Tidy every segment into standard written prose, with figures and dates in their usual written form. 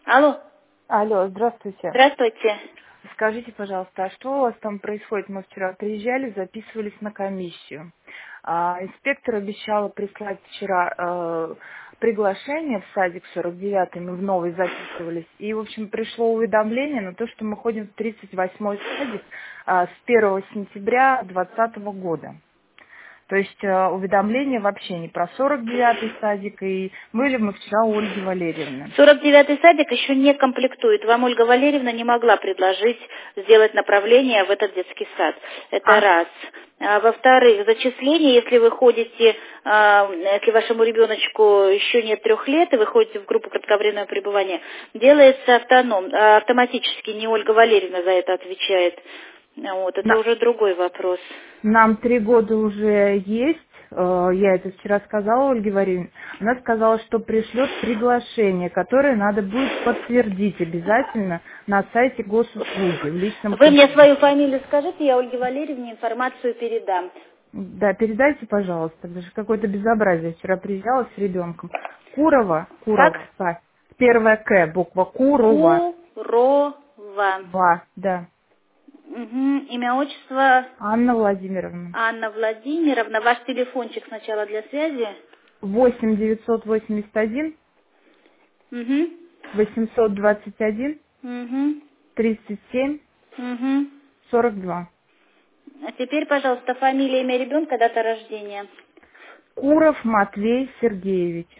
Алло, Алло, здравствуйте. здравствуйте. Скажите, пожалуйста, а что у вас там происходит? Мы вчера приезжали, записывались на комиссию. Инспектор обещала прислать вчера приглашение в садик 49-й, мы в новый записывались. И, в общем, пришло уведомление на то, что мы ходим в 38-й садик с 1 сентября 2020 года. То есть уведомление вообще не про 49-й садик, и были мы вчера у Ольги Валерьевны. 49-й садик еще не комплектует. Вам Ольга Валерьевна не могла предложить сделать направление в этот детский сад. Это раз. Во-вторых, зачисление, если вы ходите, если вашему ребеночку еще нет 3 лет, и вы ходите в группу кратковременного пребывания, делается автоматически, не Ольга Валерьевна за это отвечает. Вот, это уже другой вопрос. Нам 3 года уже есть, я это вчера сказала Ольге Валерьевне. Она сказала, что пришлет приглашение, которое надо будет подтвердить обязательно на сайте госуслуги в личном Вы мне кабинете. свою фамилию скажите, я Ольге Валерьевне информацию передам. Да, передайте, пожалуйста, даже какое-то безобразие. Вчера приезжала с ребенком. Курова, Как? первая К, буква Курова. Курова. Да. Угу. Имя, отчество? Анна Владимировна. Анна Владимировна. Ваш телефончик сначала для связи? 8 981 Угу. 821 Угу. 37 Угу. 42. А теперь, пожалуйста, фамилия, имя ребенка, дата рождения. Куров Матвей Сергеевич.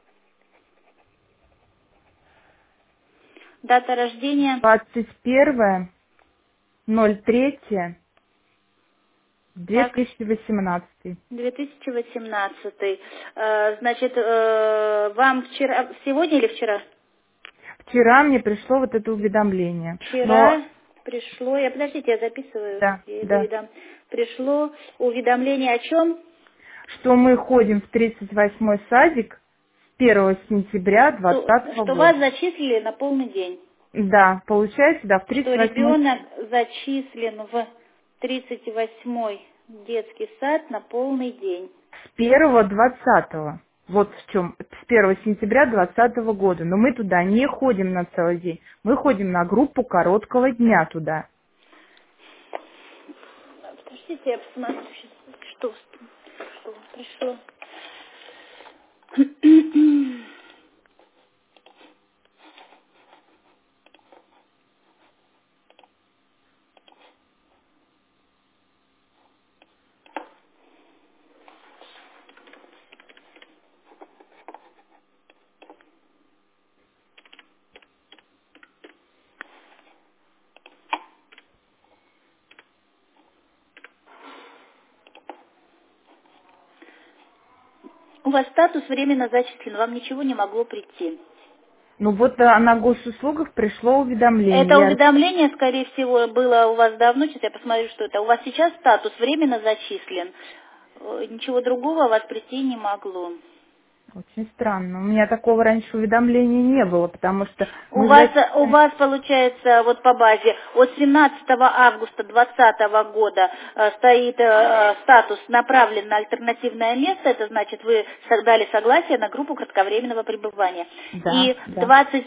Дата рождения? 21.03.2018. Так, 2018. 2018. Значит, вам сегодня или вчера? Вчера мне пришло вот это уведомление. Но, Вчера пришло, подождите, я записываю, да. я передам. Пришло уведомление о чем? Что мы ходим в 38-й садик с 1 сентября 2020 Что вас года. зачислили на полный день. Да, получается, да, в Что 38-й ребенок садик. зачислен в 38-й детский сад на полный день. С 1-20. Вот в чем, с 1 сентября 2020 года. Но мы туда не ходим на целый день. Мы ходим на группу короткого дня туда. Подождите, я посмотрю сейчас, что пришло. У вас статус временно зачислен, вам ничего не могло прийти. Ну вот на госуслугах пришло уведомление. Это уведомление, скорее всего, было у вас давно, сейчас я посмотрю, что это. У вас сейчас статус временно зачислен. Ничего другого у вас прийти не могло. Очень странно. У меня такого раньше уведомления не было, потому что У мы вас получается вот по базе от 17 августа 2020 года стоит статус направлен на альтернативное место, это значит вы дали согласие на группу кратковременного пребывания. Да, И да.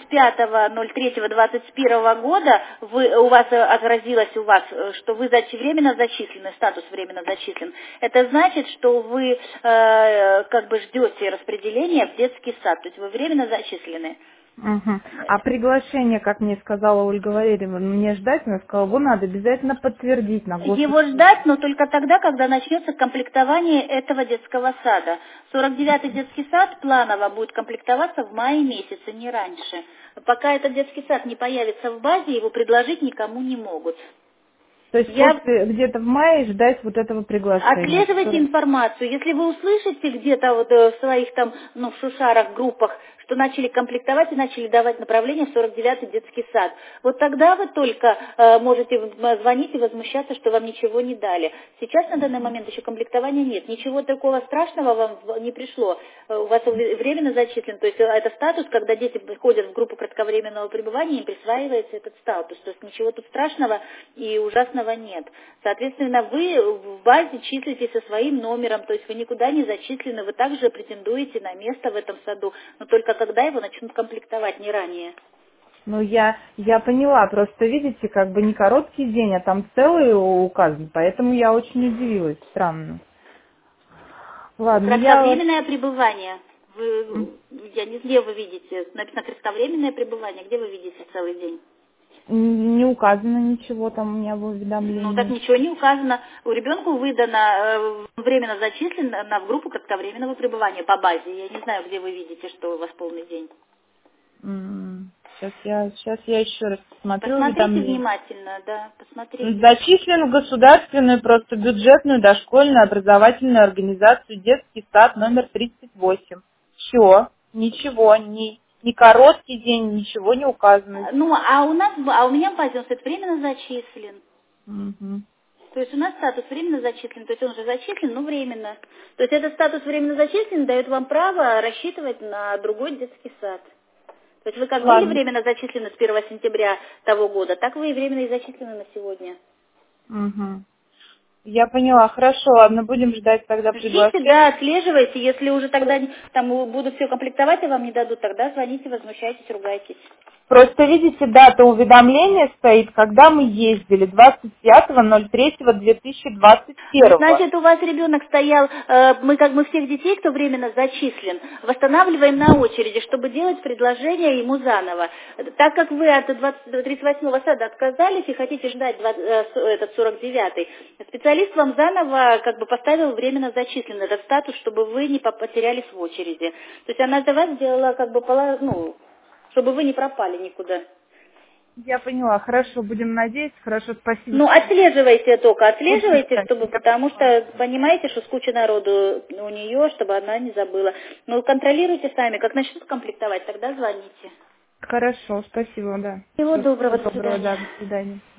25.03.2021 года у вас отразилось что вы временно зачислены, статус временно зачислен. Это значит, что вы как бы ждете распределения в детский сад, то есть вы временно зачислены. Угу. А приглашение, как мне сказала Ольга Валерьевна, мне ждать, она сказала, его надо обязательно подтвердить на Его госуслугах. ждать, но только тогда, когда начнется комплектование этого детского сада. 49-й детский сад планово будет комплектоваться в мае месяце, не раньше. Пока этот детский сад не появится в базе, его предложить никому не могут. То есть после где-то в мае ждать вот этого приглашения. Отслеживайте информацию. Если вы услышите где-то в своих там, в шушарах, группах, что начали комплектовать и начали давать направление в 49-й детский сад, вот тогда вы только можете звонить и возмущаться, что вам ничего не дали. Сейчас на данный момент еще комплектования нет. Ничего такого страшного вам не пришло. У вас временно зачислен. То есть это статус, когда дети ходят в группу кратковременного пребывания, им присваивается этот статус. То есть ничего тут страшного и ужасного нет. Соответственно, вы в базе числитесь со своим номером, то есть вы никуда не зачислены, вы также претендуете на место в этом саду, но только когда его начнут комплектовать, не ранее. Ну, я поняла, просто видите, как бы не короткий день, а там целый указан, поэтому я очень удивилась, странно. Ладно, Кратковременное пребывание. Я не знаю, где вы видите. Написано кратковременное пребывание. Где вы видите целый день? не указано ничего там у меня в Ну, так уведомлении. ничего не указано. У ребенка выдано временно зачислено в группу кратковременного пребывания по базе. Я не знаю, где вы видите, что у вас полный день. Сейчас я еще раз посмотрю Посмотрите уведомление. внимательно, да, посмотрите. Зачислен в государственную, просто бюджетную дошкольную образовательную организацию «Детский сад» номер 38. Все, ничего, ни короткий день, ничего не указано. Ну, у меня в базе он стоит временно зачислен. Мгм. То есть у нас статус временно зачислен, то есть он уже зачислен, но временно. То есть этот статус временно зачислен дает вам право рассчитывать на другой детский сад. То есть вы как были Ладно. временно зачислены с 1 сентября того года, так вы и временно и зачислены на сегодня. Мгм. Я поняла, хорошо, ладно, будем ждать тогда Ждите, приглашения. да, отслеживайте, если уже тогда там будут все комплектовать и вам не дадут, тогда звоните, возмущайтесь, ругайтесь. Просто видите, дата уведомления стоит, когда мы ездили, 25.03.2021. Значит, у вас ребенок стоял, мы всех детей, кто временно зачислен, восстанавливаем на очереди, чтобы делать предложение ему заново. Так как вы от 38-го сада отказались и хотите ждать этот 49-й, специалист вам заново поставил временно зачислен этот статус, чтобы вы не потерялись в очереди. То есть она за вас сделала чтобы вы не пропали никуда. Я поняла, хорошо, будем надеяться, хорошо, спасибо. Ну, отслеживайте только, Будем отслеживайте, ждать. Я потому поняла. что, понимаете, что с кучей народу у нее, чтобы она не забыла. Ну, контролируйте сами, как начнут комплектовать, тогда звоните. Хорошо, спасибо, да. Всего Всё, доброго, до доброго, свидания. да, до свидания.